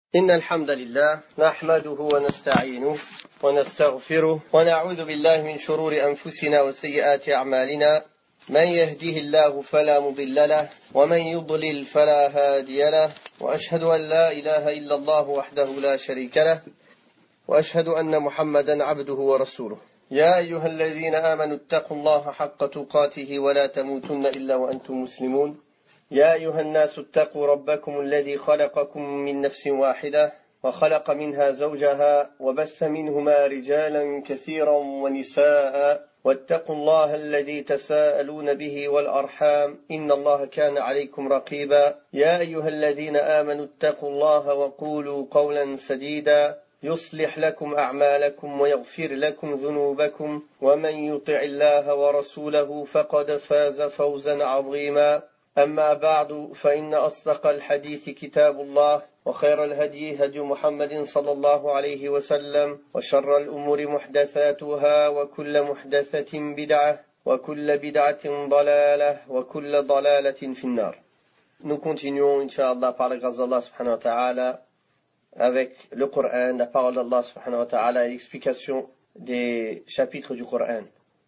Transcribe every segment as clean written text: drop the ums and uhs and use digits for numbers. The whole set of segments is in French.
إن الحمد لله نحمده ونستعينه ونستغفره ونعوذ بالله من شرور أنفسنا وسيئات أعمالنا من يهده الله فلا مضل له ومن يضلل فلا هادي له وأشهد أن لا إله إلا الله وحده لا شريك له وأشهد أن محمدا عبده ورسوله يا أيها الذين آمنوا اتقوا الله حق تقاته ولا تموتن إلا وأنتم مسلمون يا أيها الناس اتقوا ربكم الذي خلقكم من نفس واحدة وخلق منها زوجها وبث منهما رجالا كثيرا ونساء واتقوا الله الذي تساءلون به والأرحام إن الله كان عليكم رقيبا يا أيها الذين آمنوا اتقوا الله وقولوا قولا سديدا يصلح لكم أعمالكم ويغفر لكم ذنوبكم ومن يطع الله ورسوله فقد فاز فوزا عظيما أما بعد فإن أصدق الحديث كتاب الله وخير الهدي هدي محمد صلى الله عليه وسلم وشر الأمور محدثاتها وكل محدثة بدعة وكل بدعة ضلالة وكل ضلالة في النار. Nous continuons, Inch'Allah, par la grâce d'Allah subhanahu wa ta'ala, avec le Coran, la parole d'Allah subhanahu wa ta'ala et l'explication des chapitres du Coran.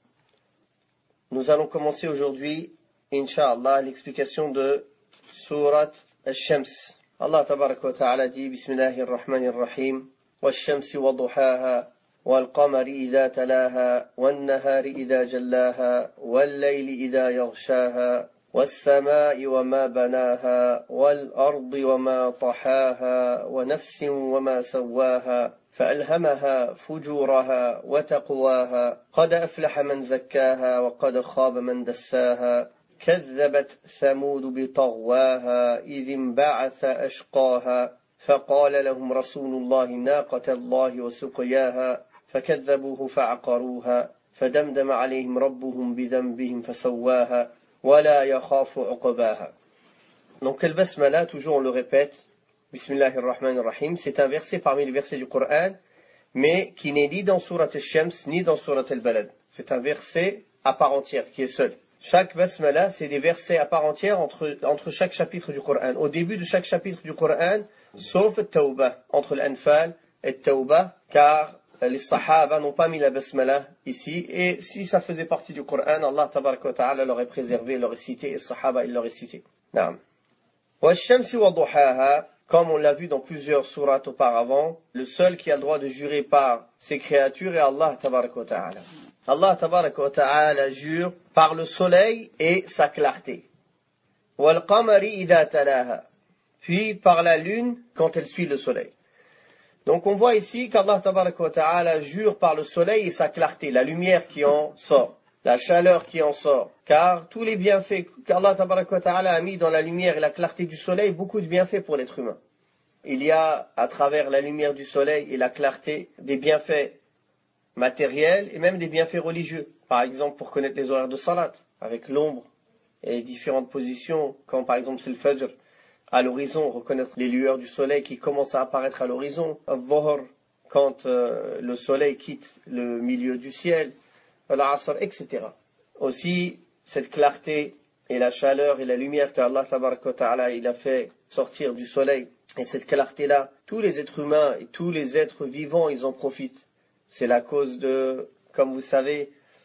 Nous allons commencer aujourd'hui Inch'Allah, l'explication de Surat Al-Shams. Allah tabaraka wa ta'ala dit Bismillahir Rahmanir Rahim Wash-shamsi wa duhaha wal-qamari idha talaha wan-nahari idha jallaha wal-layli idha yaghshaha was-samaa'i wa ma banaha wal-ardi wa ma tahaha wa nafsin wa ma sawwaha فألهمها فجورها وتقواها قد أفلح من زكاها وقد خاب من دساها كذبت ثمود بطغواها إذ انبعث أشقاها فقال لهم رسول الله ناقة الله وسقياها فكذبوه فعقروها فدمدم عليهم ربهم بذنبهم فسواها ولا يخاف عقباها. Donc le basmala, toujours on le répète, Bismillahir Rahmanir Rahim, c'est un verset parmi les versets du Coran, mais qui n'est ni dans Surat Al-Shams ni dans Surat Al-Balad. C'est un verset à part entière, qui est seul. Chaque basmala, c'est des versets à part entière entre chaque chapitre du Coran. Au début de chaque chapitre du Coran, sauf At-Tawbah, entre l'Anfal et At-Tawbah, car les Sahaba n'ont pas mis la basmala ici, et si ça faisait partie du Coran, Allah tabaraka wa ta'ala l'aurait préservé, l'aurait cité, et les Sahaba, ils l'auraient cité. Naam. Wash-shamsi wa duhaha, comme on l'a vu dans plusieurs sourates auparavant, le seul qui a le droit de jurer par ses créatures est Allah tabaraka wa ta'ala. Allah tabaraka wa ta'ala jure par le soleil et sa clarté. Wal qamari idha talaha, puis par la lune quand elle suit le soleil. Donc on voit ici qu'Allah tabaraka wa ta'ala jure par le soleil et sa clarté, la lumière qui en sort, la chaleur qui en sort, car tous les bienfaits qu'Allah tabaraka wa ta'ala a mis dans la lumière et la clarté du soleil, beaucoup de bienfaits pour l'être humain. Il y a à travers la lumière du soleil et la clarté des bienfaits matériels et même des bienfaits religieux. Par exemple, pour connaître les horaires de salat, avec l'ombre et les différentes positions, quand par exemple c'est le fajr, à l'horizon, reconnaître les lueurs du soleil qui commencent à apparaître à l'horizon, al-dhuhr, quand le soleil quitte le milieu du ciel, al-asr, etc. Aussi, cette clarté et la chaleur et la lumière qu'Allah tabaraka wa ta'ala il a fait sortir du soleil, et cette clarté-là, tous les êtres humains et tous les êtres vivants, ils en profitent. C'est la cause de, comme vous savez,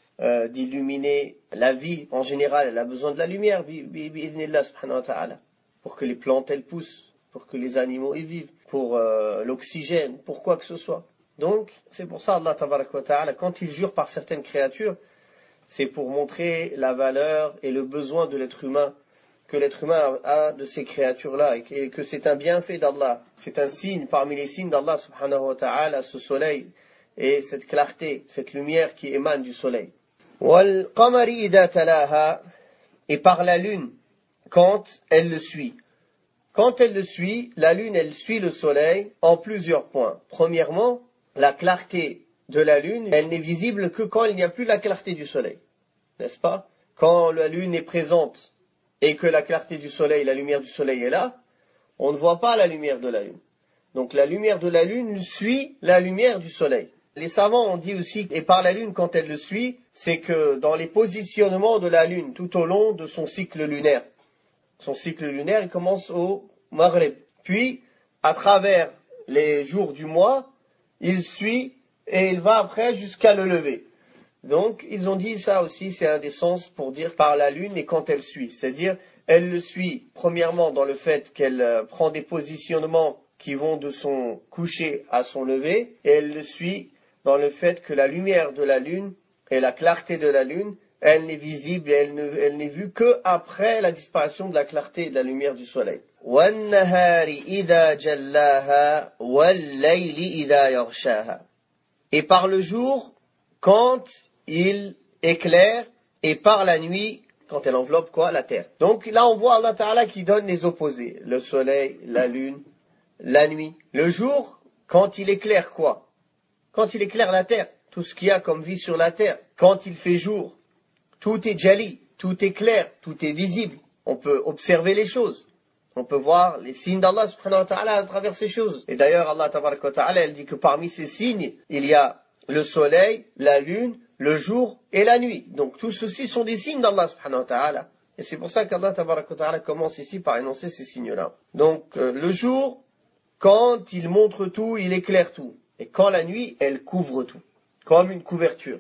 d'illuminer la vie en général. Elle a besoin de la lumière, bi'idhnillah subhanahu wa ta'ala, pour que les plantes elles poussent, pour que les animaux y vivent, pour l'oxygène, pour quoi que ce soit. Donc, c'est pour ça Allah tabaraka wa ta'ala, quand il jure par certaines créatures, c'est pour montrer la valeur et le besoin de l'être humain, que l'être humain a de ces créatures-là, et que c'est un bienfait d'Allah. C'est un signe parmi les signes d'Allah subhanahu wa ta'ala, ce soleil, et cette clarté, cette lumière qui émane du soleil. Wal qamari idha talaha, et par la lune, quand elle le suit. Quand elle le suit, la lune, elle suit le soleil en plusieurs points. Premièrement, la clarté de la lune, elle n'est visible que quand il n'y a plus la clarté du soleil. N'est-ce pas? Quand la lune est présente et que la clarté du soleil, la lumière du soleil est là, on ne voit pas la lumière de la lune. Donc la lumière de la lune suit la lumière du soleil. Les savants ont dit aussi, et par la lune quand elle le suit, c'est que dans les positionnements de la lune tout au long de son cycle lunaire, il commence au Maghrib. Puis, à travers les jours du mois, il suit et il va après jusqu'à le lever. Donc, ils ont dit ça aussi, c'est un des sens pour dire par la lune et quand elle suit. C'est-à-dire, elle le suit premièrement dans le fait qu'elle prend des positionnements qui vont de son coucher à son lever, et elle le suit dans le fait que la lumière de la lune et la clarté de la lune, elle n'est visible et elle n'est vue que après la disparition de la clarté et de la lumière du soleil. وَالنَّهَارِ إِذَا جَلَّاهَا وَاللَّيْلِ إِذَا يَغْشَاهَا. Et par le jour, quand il éclaire, et par la nuit, quand elle enveloppe quoi? La terre. Donc là, on voit Allah Ta'ala qui donne les opposés. Le soleil, la lune, la nuit. Le jour, quand il éclaire quoi? Quand il éclaire la terre. Tout ce qu'il y a comme vie sur la terre. Quand il fait jour, tout est jali, tout est clair, tout est visible. On peut observer les choses. On peut voir les signes d'Allah subhanahu wa ta'ala à travers ces choses. Et d'ailleurs, Allah tabaraka wa ta'ala, elle dit que parmi ces signes, il y a le soleil, la lune, le jour et la nuit. Donc tous ceux-ci sont des signes d'Allah subhanahu wa ta'ala. Et c'est pour ça qu'Allah tabaraka wa ta'ala commence ici par énoncer ces signes-là. Donc le jour, quand il montre tout, il éclaire tout. Et quand la nuit, elle couvre tout. Comme une couverture.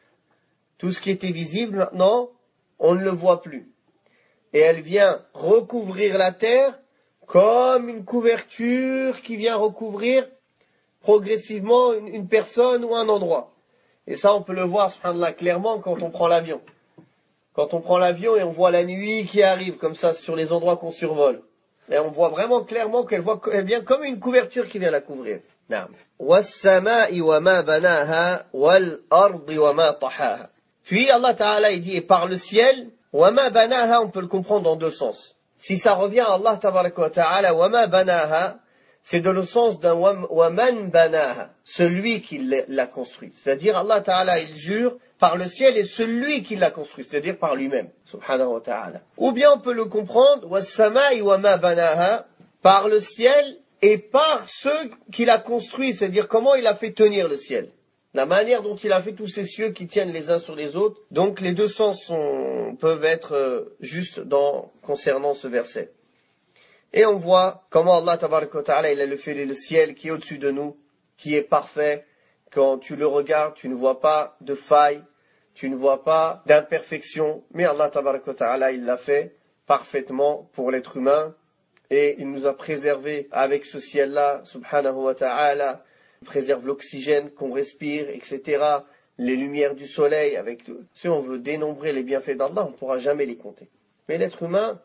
Tout ce qui était visible maintenant, on ne le voit plus. Et elle vient recouvrir la terre comme une couverture qui vient recouvrir progressivement une personne ou un endroit. Et ça, on peut le voir, subhanallah, clairement quand on prend l'avion. Quand on prend l'avion et on voit la nuit qui arrive comme ça sur les endroits qu'on survole. Et on voit vraiment clairement qu'elle vient comme une couverture qui vient la couvrir. وَالسَّمَاءِ وَمَا بَنَاهَا وَالْأَرْضِ وَمَا طَحَاهَا. Puis Allah Ta'ala, il dit, et par le ciel, وَمَا بَنَاهَا, on peut le comprendre dans deux sens. Si ça revient à Allah Tabaraka wa Ta'ala, وَمَا بَنَاهَا, c'est dans le sens d'un وَمَنْ بَنَاهَا, celui qui l'a construit. C'est-à-dire Allah Ta'ala, il jure par le ciel et celui qui l'a construit, c'est-à-dire par lui-même, subhanahu wa ta'ala. Ou bien on peut le comprendre, وَالسَّمَاءِ وَمَا بَنَاهَا, par le ciel et par ceux qu'il a construit, c'est-à-dire comment il a fait tenir le ciel. La manière dont il a fait tous ces cieux qui tiennent les uns sur les autres. Donc les deux sens peuvent être justes concernant ce verset. Et on voit comment Allah tabaraka wa ta'ala, il a fait le ciel qui est au-dessus de nous, qui est parfait. Quand tu le regardes, tu ne vois pas de faille, tu ne vois pas d'imperfection. Mais Allah tabaraka wa ta'ala, il l'a fait parfaitement pour l'être humain. Et il nous a préservés avec ce ciel-là, subhanahu wa ta'ala. Il préserve l'oxygène qu'on respire, etc. Les lumières du soleil. Si on veut dénombrer les bienfaits d'Allah, on ne pourra jamais les compter. Mais l'être humain,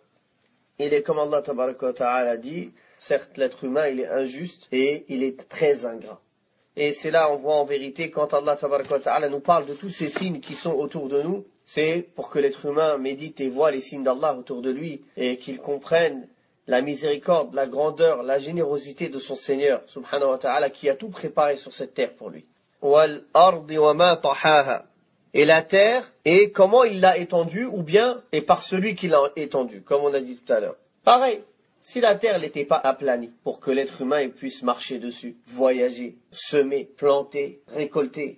il est comme Allah tabaraka wa ta'ala dit, certes l'être humain il est injuste et il est très ingrat. Et c'est là on voit en vérité quand Allah tabaraka wa ta'ala nous parle de tous ces signes qui sont autour de nous, c'est pour que l'être humain médite et voit les signes d'Allah autour de lui et qu'il comprenne la miséricorde, la grandeur, la générosité de son Seigneur, subhanahu wa ta'ala, qui a tout préparé sur cette terre pour lui. وَالْأَرْضِ وَمَا طَحَاهَا. Et la terre, et comment il l'a étendue, ou bien, et par celui qui l'a étendue, comme on a dit tout à l'heure. Pareil, si la terre n'était pas aplanie, pour que l'être humain puisse marcher dessus, voyager, semer, planter, récolter,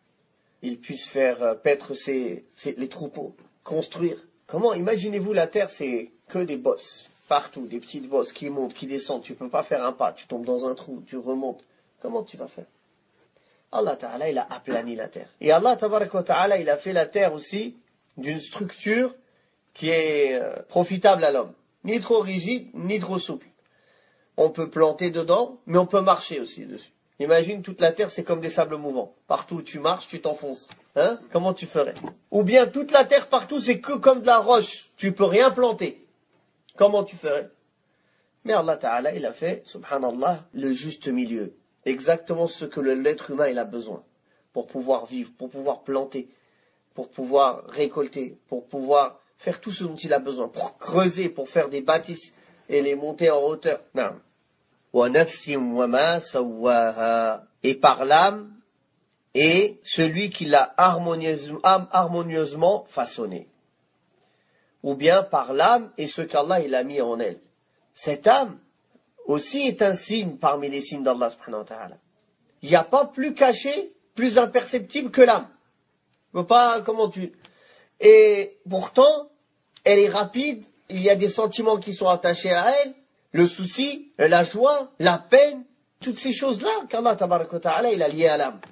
il puisse faire paître les troupeaux, construire. Comment, imaginez-vous la terre, c'est que des bosses. Partout, des petites bosses qui montent, qui descendent. Tu ne peux pas faire un pas, tu tombes dans un trou, tu remontes. Comment tu vas faire? Allah Ta'ala, il a aplani la terre. Et Allah Ta'ala, il a fait la terre aussi d'une structure qui est profitable à l'homme. Ni trop rigide, ni trop souple. On peut planter dedans, mais on peut marcher aussi dessus. Imagine, toute la terre, c'est comme des sables mouvants. Partout où tu marches, tu t'enfonces. Hein? Comment tu ferais? Ou bien, toute la terre, partout, c'est que comme de la roche. Tu peux rien planter. Comment tu ferais? Mais Allah Ta'ala, il a fait, subhanallah, le juste milieu. Exactement ce que l'être humain il a besoin. Pour pouvoir vivre, pour pouvoir planter, pour pouvoir récolter, pour pouvoir faire tout ce dont il a besoin. Pour creuser, pour faire des bâtisses et les monter en hauteur. Non. وَنَفْسٍ وَمَا سَوَّاهَا. Et par l'âme, et celui qui l'a harmonieusement façonné. Ou bien par l'âme et ce qu'Allah il a mis en elle. Cette âme aussi est un signe parmi les signes d'Allah subhanahu wa ta'ala. Il n'y a pas plus caché, plus imperceptible que l'âme. Et pourtant, elle est rapide, il y a des sentiments qui sont attachés à elle, le souci, la joie, la peine, Toutes ces choses-là qu'Allah tabaraka wa ta'ala il a liées à l'âme.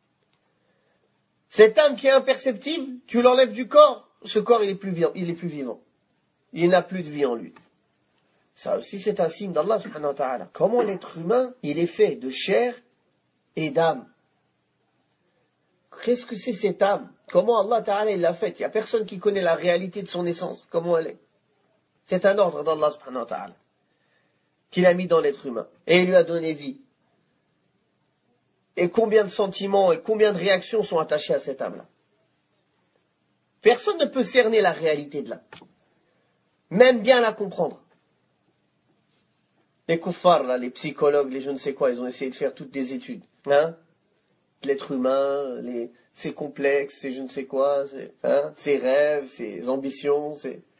Cette âme qui est imperceptible, tu l'enlèves du corps, ce corps il est plus vivant. Il n'a plus de vie en lui. Ça aussi c'est un signe d'Allah subhanahu wa ta'ala. Comment l'être humain, il est fait de chair et d'âme. Qu'est-ce que c'est cette âme? Comment Allah ta'ala il l'a faite? Il n'y a personne qui connaît la réalité de son essence, comment elle est. C'est un ordre d'Allah subhanahu wa ta'ala qu'il a mis dans l'être humain. Et il lui a donné vie. Et combien de sentiments et combien de réactions sont attachés à cette âme-là? Personne ne peut cerner la réalité de l'âme. Même bien la comprendre. Les kuffars, là, les psychologues, les je ne sais quoi, ils ont essayé de faire toutes des études. L'être humain, ses complexes, ses je ne sais quoi, ses rêves, ses ambitions.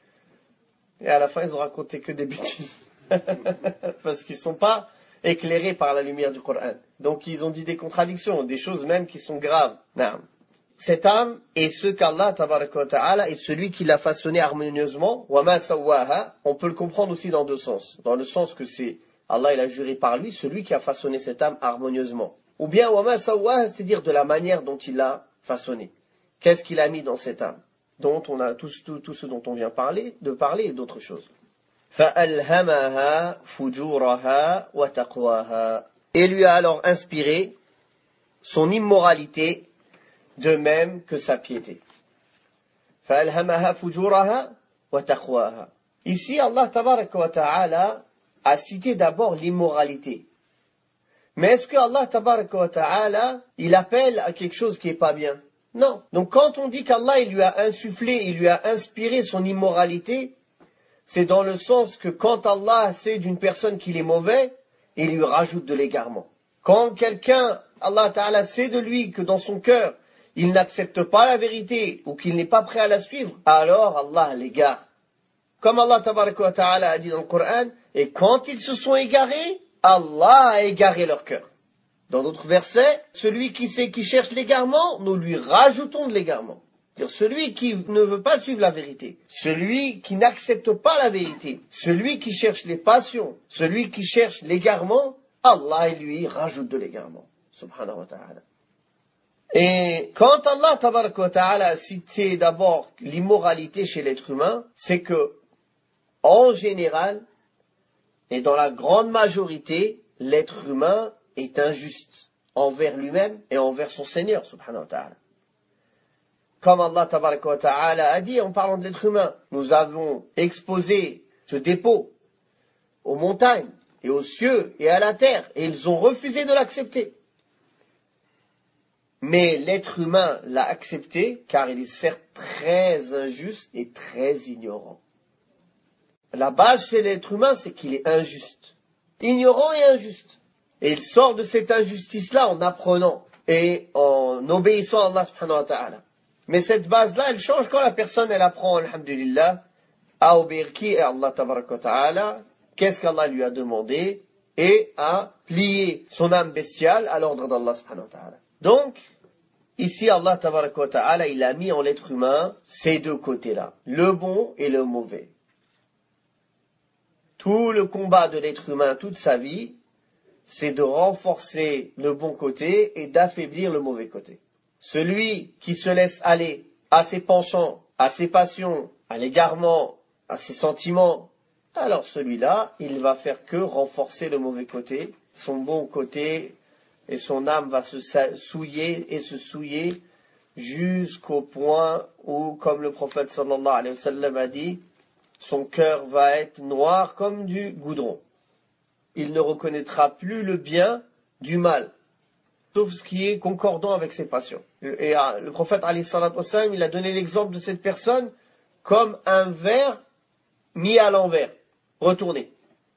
Et à la fin, ils ont raconté que des bêtises. Parce qu'ils ne sont pas éclairés par la lumière du Coran. Donc ils ont dit des contradictions, des choses même qui sont graves. Non. Cette âme est ce qu'Allah tabaraka wa ta'ala est celui qui l'a façonné harmonieusement. Wa ma sawwaha, on peut le comprendre aussi dans deux sens. Dans le sens que c'est Allah il a juré par lui, celui qui a façonné cette âme harmonieusement. Ou bien wa ma sawwaha, c'est-à-dire de la manière dont il l'a façonné. Qu'est-ce qu'il a mis dans cette âme? Dont on a tout ce dont on vient de parler et d'autres choses. فَأَلْهَمَهَا فُجُورَهَا وَتَقْوَاهَا. Et lui a alors inspiré son immoralité de même que sa piété. فَأَلْهَمَهَا فُجُورَهَا وَتَقْوَاهَا. Ici, Allah tabaraka wa ta'ala a cité d'abord l'immoralité. Mais est-ce que Allah tabaraka wa ta'ala, il appelle à quelque chose qui n'est pas bien? Non. Donc quand on dit qu'Allah il lui a insufflé, il lui a inspiré son immoralité, c'est dans le sens que quand Allah sait d'une personne qu'il est mauvais, il lui rajoute de l'égarement. Quand quelqu'un, Allah Ta'ala sait de lui que dans son cœur, il n'accepte pas la vérité ou qu'il n'est pas prêt à la suivre, alors Allah l'égare. Comme Allah Ta'ala a dit dans le Coran, et quand ils se sont égarés, Allah a égaré leur cœur. Dans d'autres versets, celui qui cherche l'égarement, nous lui rajoutons de l'égarement. C'est-à-dire celui qui ne veut pas suivre la vérité, celui qui n'accepte pas la vérité, celui qui cherche les passions, celui qui cherche l'égarement, Allah lui rajoute de l'égarement. Subhanahu wa ta'ala. Et quand Allah tabaraka wa ta'ala a cité d'abord l'immoralité chez l'être humain, c'est que, en général, et dans la grande majorité, l'être humain est injuste envers lui-même et envers son Seigneur, subhanahu wa ta'ala. Comme Allah tabaraka wa ta'ala a dit en parlant de l'être humain, nous avons exposé ce dépôt aux montagnes et aux cieux et à la terre, et ils ont refusé de l'accepter. Mais l'être humain l'a accepté car il est certes très injuste et très ignorant. La base chez l'être humain, c'est qu'il est injuste. Ignorant et injuste. Et il sort de cette injustice-là en apprenant et en obéissant à Allah subhanahu wa ta'ala. Mais cette base-là, elle change quand la personne, elle apprend, alhamdulillah, à obéir qui est Allah tabaraka wa ta'ala, qu'est-ce qu'Allah lui a demandé, et à plier son âme bestiale à l'ordre d'Allah subhanahu wa ta'ala. Donc, ici, Allah tabaraka wa ta'ala, il a mis en l'être humain ces deux côtés-là, le bon et le mauvais. Tout le combat de l'être humain, toute sa vie, c'est de renforcer le bon côté et d'affaiblir le mauvais côté. Celui qui se laisse aller à ses penchants, à ses passions, à l'égarement, à ses sentiments, alors celui-là, il va faire que renforcer le mauvais côté, son bon côté, et son âme va se souiller et se souiller jusqu'au point où, comme le prophète sallallahu alayhi wa sallam a dit, son cœur va être noir comme du goudron. Il ne reconnaîtra plus le bien du mal, sauf ce qui est concordant avec ses passions. Et le prophète alayhi salatu wassalam, il a donné l'exemple de cette personne comme un verre mis à l'envers, retourné.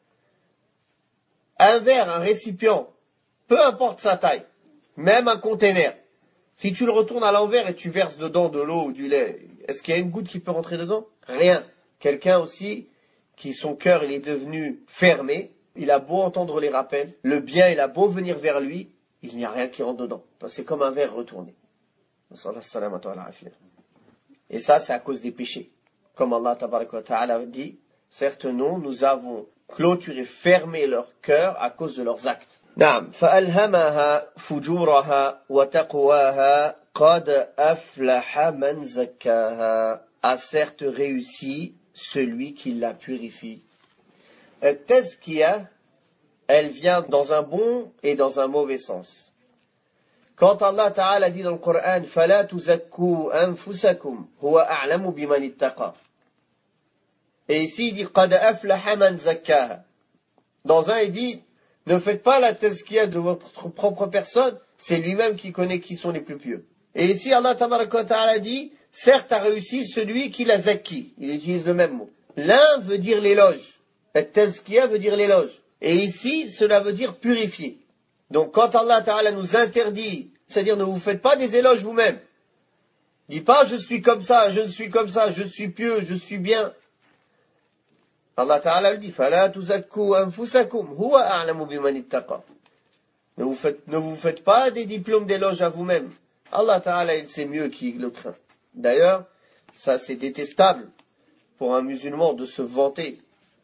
Un verre, un récipient, peu importe sa taille, même un conteneur, si tu le retournes à l'envers et tu verses dedans de l'eau ou du lait, est-ce qu'il y a une goutte qui peut rentrer dedans? Rien. Quelqu'un aussi, qui son cœur il est devenu fermé, il a beau entendre les rappels, le bien il a beau venir vers lui, il n'y a rien qui rentre dedans. C'est comme un verre retourné. Et ça, c'est à cause des péchés. Comme Allah tabaraka wa ta'ala dit, certes non, nous avons clôturé, fermé leur cœur à cause de leurs actes. نعم فألهمها فجورها وتقواها قد أفلح من زكاها a certes réussi celui qui la purifie. Tazkiya, elle vient dans un bon et dans un mauvais sens. Quand Allah Ta'ala dit dans le Coran فَلَا تُزَكُّوا أَنفُسَكُمْ هُوَ أَعْلَمُ بِمَنِ اتَّقَى. Et ici il dit قَدْ أَفْلَحَ مَنْ زَكَّاهَا. Dans un il dit ne faites pas la tazkiya de votre propre personne, c'est lui-même qui connaît qui sont les plus pieux. Et ici Allah Ta'ala dit certes a réussi celui qui la zakki. Il utilise le même mot. L'un veut dire l'éloge. La tazkiya veut dire l'éloge. Et ici cela veut dire purifier. Donc quand Allah Ta'ala nous interdit, c'est-à-dire ne vous faites pas des éloges vous-même. Dis pas je suis comme ça, je ne suis comme ça, je suis pieux, je suis bien. Allah Ta'ala le dit فَلَا تُزَكُّوا أَنفُسَكُمْ هُوَ أَعْلَمُ بِمَنِ اتَّقَى. Ne vous faites pas des diplômes d'éloge à vous-même. Allah Ta'ala il sait mieux qui le craint. D'ailleurs, ça c'est détestable pour un musulman de se vanter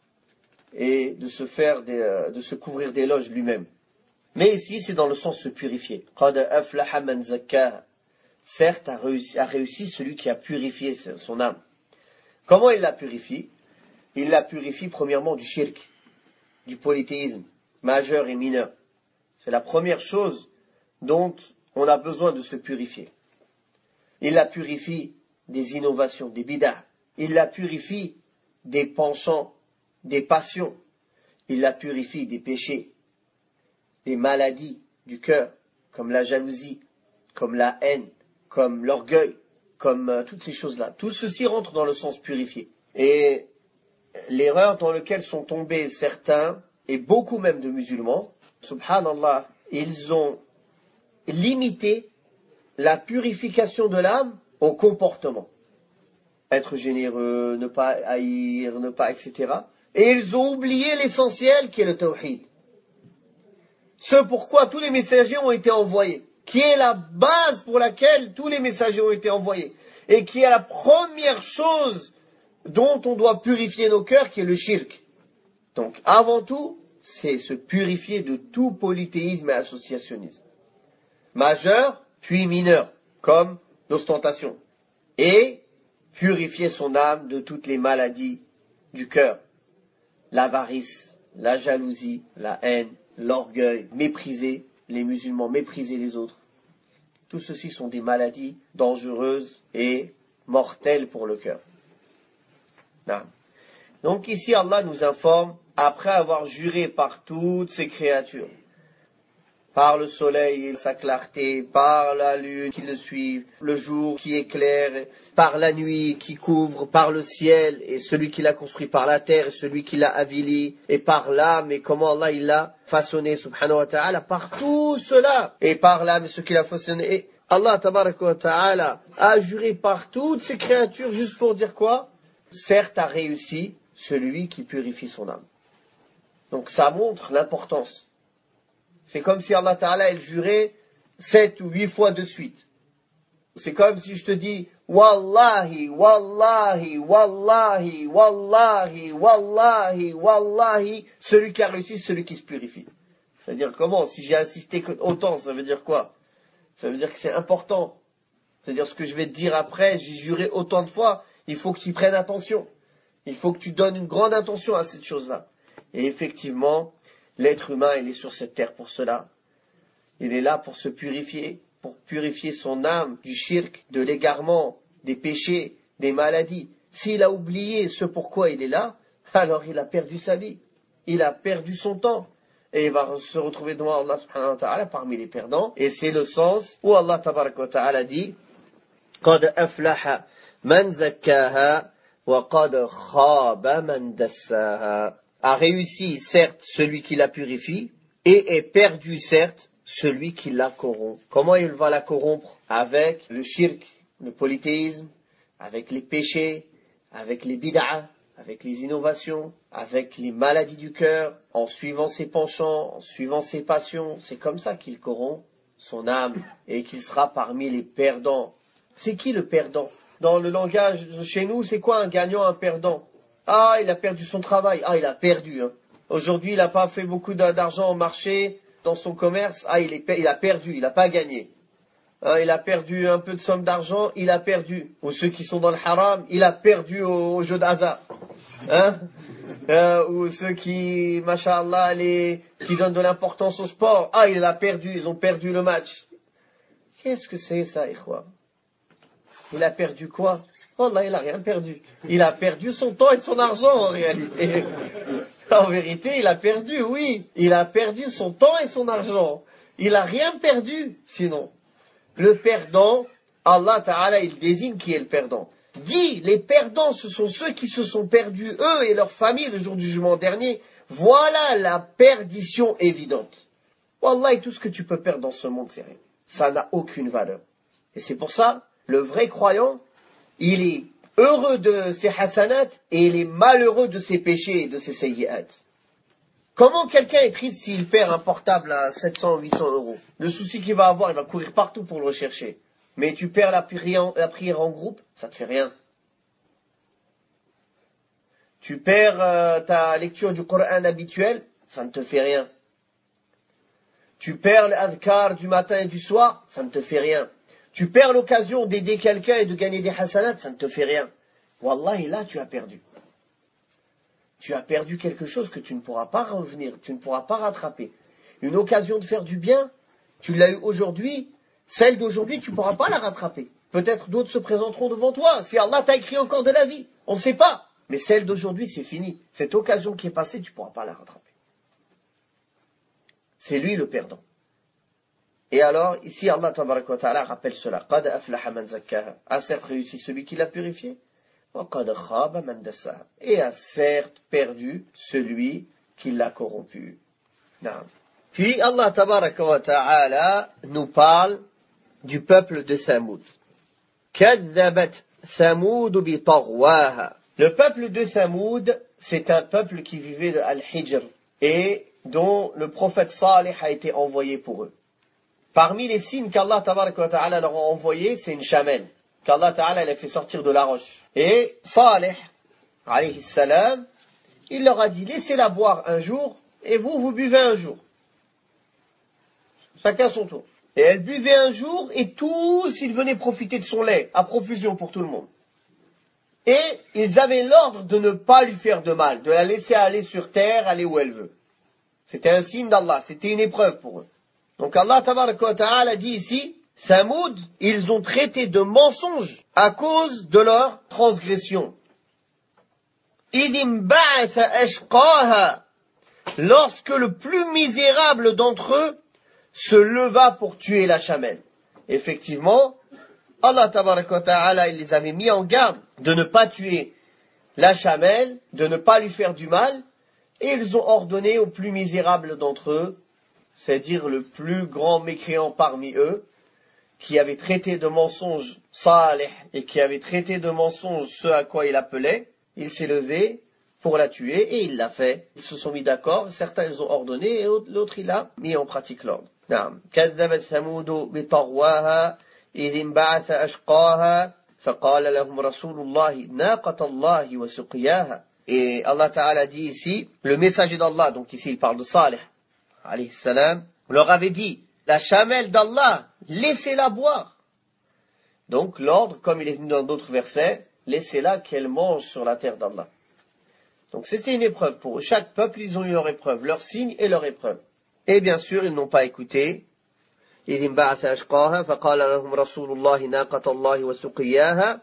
et de se couvrir d'éloges lui-même. Mais ici, c'est dans le sens se purifier. قَدْ أَفْلَحَ مَنْ زَكَّاهَا. Certes, a réussi celui qui a purifié son âme. Comment il la purifie? Il la purifie premièrement du shirk, du polythéisme, majeur et mineur. C'est la première chose dont on a besoin de se purifier. Il la purifie des innovations, des bid'ah. Il la purifie des penchants, des passions. Il la purifie des péchés, des maladies du cœur, comme la jalousie, comme la haine, comme l'orgueil, comme toutes ces choses-là. Tout ceci rentre dans le sens purifié. Et l'erreur dans laquelle sont tombés certains, et beaucoup même de musulmans, subhanallah, ils ont limité la purification de l'âme au comportement. Être généreux, ne pas haïr, ne pas, etc. Et ils ont oublié l'essentiel qui est le tawhid. Ce pourquoi tous les messagers ont été envoyés, qui est la base pour laquelle tous les messagers ont été envoyés, et qui est la première chose dont on doit purifier nos cœurs, qui est le shirk. Donc, avant tout, c'est se purifier de tout polythéisme et associationnisme. Majeur, puis mineur, comme l'ostentation. Et purifier son âme de toutes les maladies du cœur. L'avarice, la jalousie, la haine, l'orgueil, mépriser les musulmans, mépriser les autres. Tout ceci sont des maladies dangereuses et mortelles pour le cœur. Non. Donc ici Allah nous informe, après avoir juré par toutes ces créatures, par le soleil et sa clarté, par la lune qui le suit, le jour qui éclaire, par la nuit qui couvre, par le ciel et celui qui l'a construit, par la terre et celui qui l'a avili, et par l'âme et comment Allah il l'a façonné, subhanahu wa ta'ala, par tout cela, et par l'âme et ce qu'il a façonné. Et Allah tabaraka wa ta'ala a juré par toutes ces créatures juste pour dire quoi? Certes a réussi celui qui purifie son âme. Donc ça montre l'importance. C'est comme si Allah Ta'ala elle jurait 7 ou 8 fois de suite. C'est comme si je te dis Wallahi, Wallahi, Wallahi, Wallahi, Wallahi, Wallahi, celui qui a réussi, celui qui se purifie. C'est-à-dire comment? Si j'ai insisté autant, ça veut dire quoi? Ça veut dire que c'est important. C'est-à-dire ce que je vais te dire après, j'ai juré autant de fois, il faut que tu y prennes attention. Il faut que tu donnes une grande attention à cette chose-là. Et effectivement, l'être humain, il est sur cette terre pour cela. Il est là pour se purifier, pour purifier son âme du shirk, de l'égarement, des péchés, des maladies. S'il a oublié ce pourquoi il est là, alors il a perdu sa vie. Il a perdu son temps. Et il va se retrouver devant Allah subhanahu wa ta'ala parmi les perdants. Et c'est le sens où Allah tabaraka wa ta'ala dit قَدْ أَفْلَحَ مَنْ زَكَّاهَا وَقَدْ خَابَ مَنْ دَسَّاهَا. A réussi, certes, celui qui la purifie, et est perdu, certes, celui qui la corrompt. Comment il va la corrompre? Avec le shirk, le polythéisme, avec les péchés, avec les bid'ah, avec les innovations, avec les maladies du cœur, en suivant ses penchants, en suivant ses passions. C'est comme ça qu'il corrompt son âme, et qu'il sera parmi les perdants. C'est qui le perdant? Dans le langage chez nous, c'est quoi un gagnant, un perdant? Ah, il a perdu son travail. Ah, il a perdu. Aujourd'hui, il n'a pas fait beaucoup d'argent au marché. dans son commerce, il a perdu, il n'a pas gagné. Hein, il a perdu un peu de somme d'argent, il a perdu. Ou ceux qui sont dans le haram, il a perdu au jeu d'hasard. Hein? Ou ceux qui, masha'Allah, qui donnent de l'importance au sport, il a perdu, ils ont perdu le match. Qu'est-ce que c'est ça, ikhwa? Il a perdu quoi? Wallah, il a rien perdu. Il a perdu son temps et son argent en réalité. En vérité, il a perdu, oui. Il a perdu son temps et son argent. Il a rien perdu, sinon. Le perdant, Allah Ta'ala, il désigne qui est le perdant. Dit, les perdants, ce sont ceux qui se sont perdus, eux et leurs familles, le jour du jugement dernier. Voilà la perdition évidente. Wallah, tout ce que tu peux perdre dans ce monde, c'est rien. Ça n'a aucune valeur. Et c'est pour ça, le vrai croyant, il est heureux de ses hasanat et il est malheureux de ses péchés et de ses sayyi'at. Comment quelqu'un est triste s'il perd un portable à 700 ou 800 euros? Le souci qu'il va avoir, il va courir partout pour le rechercher. Mais tu perds la prière en groupe, ça te fait rien. Tu perds ta lecture du Coran habituelle, ça ne te fait rien. Tu perds l'adhkar du matin et du soir, ça ne te fait rien. Tu perds l'occasion d'aider quelqu'un et de gagner des hasanats, ça ne te fait rien. Wallahi, là, tu as perdu. Tu as perdu quelque chose que tu ne pourras pas revenir, tu ne pourras pas rattraper. Une occasion de faire du bien, tu l'as eu aujourd'hui, celle d'aujourd'hui, tu ne pourras pas la rattraper. Peut-être d'autres se présenteront devant toi, si Allah t'a écrit encore de la vie, on ne sait pas. Mais celle d'aujourd'hui, c'est fini. Cette occasion qui est passée, tu ne pourras pas la rattraper. C'est lui le perdant. Et alors, ici, Allah tabaraka wa ta'ala rappelle cela. Qad aflaha man zakkaha. A certes réussi celui qui l'a purifié. Et a certes perdu celui qui l'a corrompu. Non. Puis Allah tabaraka wa ta'ala nous parle du peuple de Thamoud. Kadzabat Thamoud bi taghwaha. Le peuple de Thamoud, c'est un peuple qui vivait de Al-Hijr et dont le prophète Salih a été envoyé pour eux. Parmi les signes qu'Allah tabaraka wa ta'ala leur a envoyés, c'est une chamelle qu'Allah ta'ala les fait sortir de la roche. Et Salih, alayhi salam, il leur a dit, laissez-la boire un jour, et vous buvez un jour. Chacun son tour. Et elle buvait un jour, et tous, ils venaient profiter de son lait, à profusion pour tout le monde. Et ils avaient l'ordre de ne pas lui faire de mal, de la laisser aller sur terre, aller où elle veut. C'était un signe d'Allah, c'était une épreuve pour eux. Donc Allah tabaraka wa ta'ala dit ici, Thamoud, ils ont traité de mensonge à cause de leur transgression. Idim ba'atha ashqaha, lorsque le plus misérable d'entre eux se leva pour tuer la chamelle. Effectivement, Allah tabaraka wa ta'ala, il les avait mis en garde de ne pas tuer la chamelle, de ne pas lui faire du mal, et ils ont ordonné au plus misérable d'entre eux, c'est-à-dire le plus grand mécréant parmi eux, qui avait traité de mensonge Salih et qui avait traité de mensonge ce à quoi il appelait, il s'est levé pour la tuer et il l'a fait. Ils se sont mis d'accord, certains ils ont ordonné et l'autre il a mis en pratique l'ordre. نعم. كذبت ثمود بطغواها إذ انبعث أشقاها فقال لهم رسول الله ناقة الله وسقياها. Et Allah Ta'ala dit ici, le messager d'Allah, donc ici il parle de Salih, alayhi salam, leur avait dit, la chamelle d'Allah, laissez-la boire. Donc l'ordre, comme il est venu dans d'autres versets, laissez-la qu'elle mange sur la terre d'Allah. Donc c'était une épreuve pour eux. Chaque peuple, ils ont eu leur épreuve, leur signe et leur épreuve. Et bien sûr, ils n'ont pas écouté. إذ انبعث أشقاها فقال لهم رسول الله ناقة الله وسقياها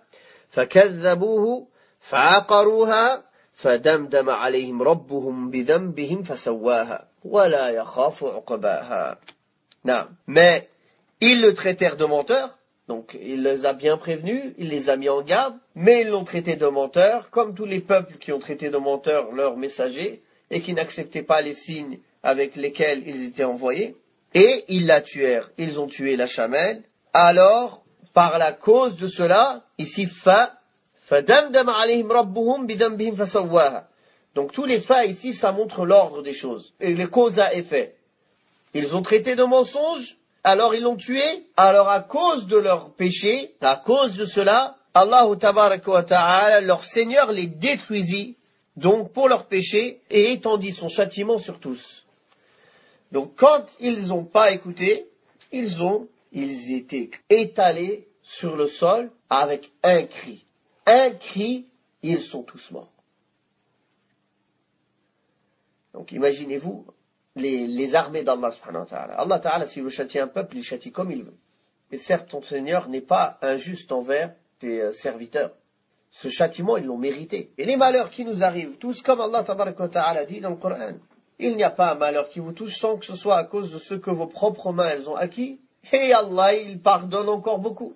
فكذبوه فعقروها فدمدم عليهم ربهم بذنبهم فسواها ولا يخاف عقباها. Non. Mais ils le traitèrent de menteur, donc il les a bien prévenus, il les a mis en garde, mais ils l'ont traité de menteur, comme tous les peuples qui ont traité de menteur leurs messagers et qui n'acceptaient pas les signes avec lesquels ils étaient envoyés. Et ils la tuèrent, ils ont tué la chamelle. Alors, par la cause de cela, ici فَدَمْدَمَ عَلَيْهِمْ رَبُّهُمْ بِذَنْبِهِمْ فَسَوَّاهَا. Donc tous les faits ici, ça montre l'ordre des choses, et les causes à effet. Ils ont traité de mensonges, alors ils l'ont tué, alors à cause de leur péché, à cause de cela, Allah tabaraka wa ta'ala, leur Seigneur les détruisit, donc pour leur péché, et étendit son châtiment sur tous. Donc quand ils n'ont pas écouté, ils étaient étalés sur le sol avec un cri. Un cri, ils sont tous morts. Donc imaginez-vous les armées d'Allah subhanahu wa ta'ala. Allah ta'ala, s'il veut châtier un peuple, il châtie comme il veut. Et certes, ton Seigneur n'est pas injuste envers ses serviteurs. Ce châtiment, ils l'ont mérité. Et les malheurs qui nous arrivent, tous comme Allah ta'ala dit dans le Coran, il n'y a pas un malheur qui vous touche sans que ce soit à cause de ce que vos propres mains elles ont acquis. Et Allah, il pardonne encore beaucoup.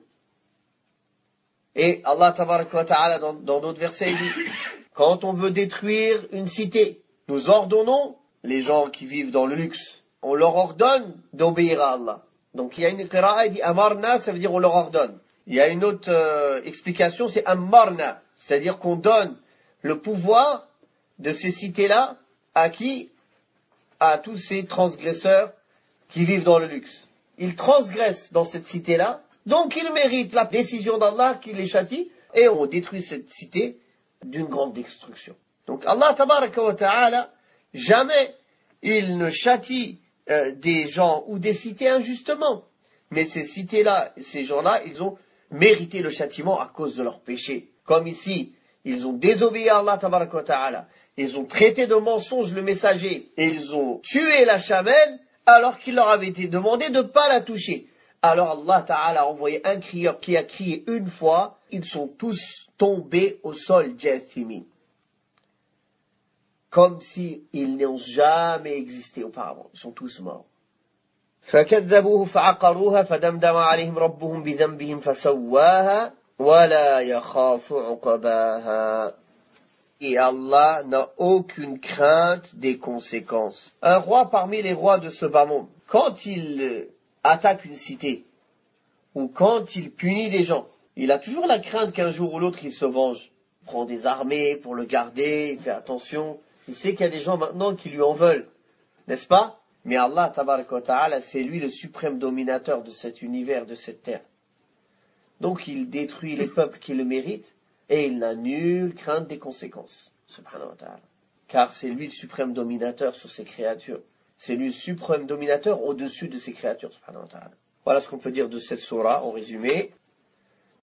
Et Allah ta'ala dans d'autres versets, il dit, quand on veut détruire une cité, nous ordonnons, les gens qui vivent dans le luxe, on leur ordonne d'obéir à Allah. Donc il y a une qira'a, il dit amarna, ça veut dire on leur ordonne. Il y a une autre explication, c'est amarna, c'est-à-dire qu'on donne le pouvoir de ces cités-là à qui? À tous ces transgresseurs qui vivent dans le luxe. Ils transgressent dans cette cité-là, donc ils méritent la décision d'Allah qui les châtie, et on détruit cette cité d'une grande destruction. Donc Allah tabaraka wa ta'ala, jamais il ne châtie des gens ou des cités injustement. Mais ces cités-là, ces gens-là, ils ont mérité le châtiment à cause de leurs péchés. Comme ici, ils ont désobéi à Allah tabaraka wa ta'ala. Ils ont traité de mensonge le messager et ils ont tué la chamelle alors qu'il leur avait été demandé de ne pas la toucher. Alors Allah Ta'ala a envoyé un crieur qui a crié une fois, ils sont tous tombés au sol jathimin. Comme s'ils n'ont jamais existé auparavant. Ils sont tous morts. فَكَذَّبُوهُ فَعَقَرُوهَا فَدَمْدَمَ عَلَيْهِمْ رَبُّهُمْ بِذَنْبِهِمْ فَسَوَّاهَا وَلَا يَخَافُ عُقْبَاهَا. Et Allah n'a aucune crainte des conséquences. Un roi parmi les rois de ce bas monde, quand il attaque une cité, ou quand il punit des gens, il a toujours la crainte qu'un jour ou l'autre il se venge. Il prend des armées pour le garder, il fait attention. Il sait qu'il y a des gens maintenant qui lui en veulent, n'est-ce pas? Mais Allah, tabaraka wa ta'ala, c'est lui le suprême dominateur de cet univers, de cette terre. Donc il détruit les peuples qui le méritent, et il n'a nulle crainte des conséquences, subhanahu wa ta'ala. Car c'est lui le suprême dominateur sur ses créatures. C'est lui le suprême dominateur au-dessus de ses créatures, subhanahu wa ta'ala. Voilà ce qu'on peut dire de cette sourate en résumé.